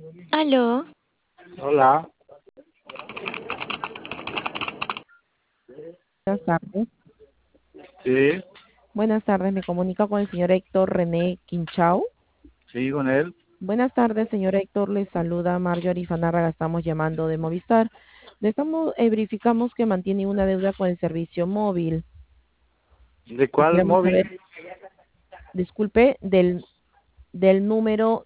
Aló, Hola, Buenas tardes. sí, Buenas tardes, me comunica con el señor Héctor René Quinchao. sí, con él. Buenas tardes, señor Héctor, le saluda Marjorie Fanárraga, estamos llamando de Movistar. Verificamos que mantiene una deuda con el servicio móvil. ¿De cuál Quisiéramos móvil? saber, disculpe, del número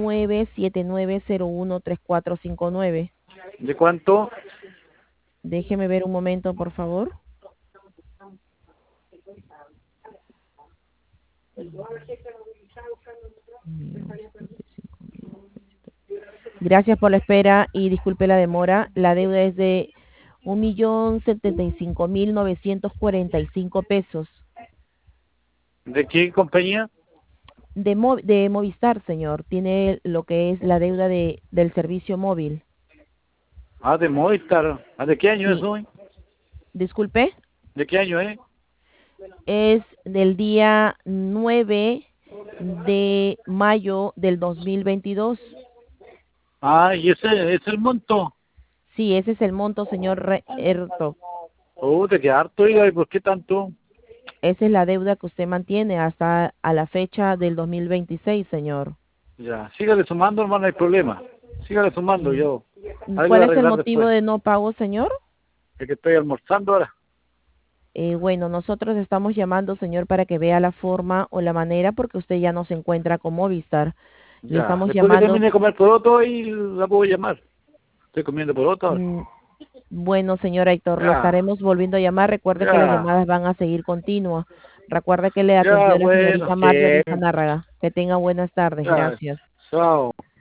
979013459. ¿De cuánto? Déjeme ver un momento, por favor. Gracias por la espera y disculpe la demora. La deuda es de 1.075.945 pesos ¿De qué compañía? de Movistar, señor. Tiene lo que es la deuda del servicio móvil. Ah, de Movistar. Ah, ¿de qué año es Sí, hoy? disculpe. ¿De qué año es? Es del día 9 de mayo del 2022. Ah, y ese es el monto. Sí, ese es el monto, señor Herto. Oh, de qué harto, oiga, ¿y por qué tanto? Esa es la deuda que usted mantiene hasta a la fecha del 2026, señor. Ya, sígale sumando, hermano, no hay problema. Sígale sumando, yo. Ahí lo voy ¿Cuál a es el arreglar motivo después. de no pago, señor? Es que estoy almorzando ahora. Bueno, nosotros estamos llamando, señor, para que vea la forma o la manera, porque usted ya no se encuentra con Movistar. Le Ya, estamos después que llamando, termine de comer poroto, ahí la puedo llamar. Estoy comiendo poroto ahora. mm, bueno, señor Héctor, le Ya, estaremos volviendo a llamar. Recuerde que las ya, llamadas van a seguir continuas. Recuerde que le ya, atendió la bueno, señorita Marjorie sí, Fanárraga. Que tenga buenas tardes. ya, Gracias. chao.